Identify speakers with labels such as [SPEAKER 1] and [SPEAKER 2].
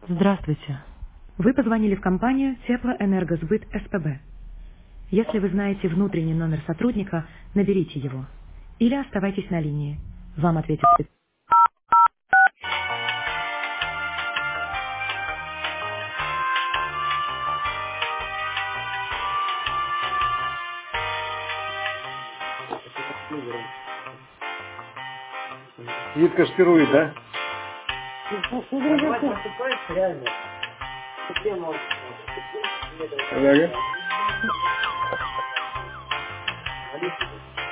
[SPEAKER 1] Здравствуйте. Вы позвонили в компанию Теплоэнергосбыт СПБ. Если вы знаете внутренний номер сотрудника, наберите его. Или оставайтесь на линии. Вам ответит
[SPEAKER 2] Сидит кашпирует, да?
[SPEAKER 3] Нормально поступает, реально. Система
[SPEAKER 2] Ага.
[SPEAKER 3] аналитики.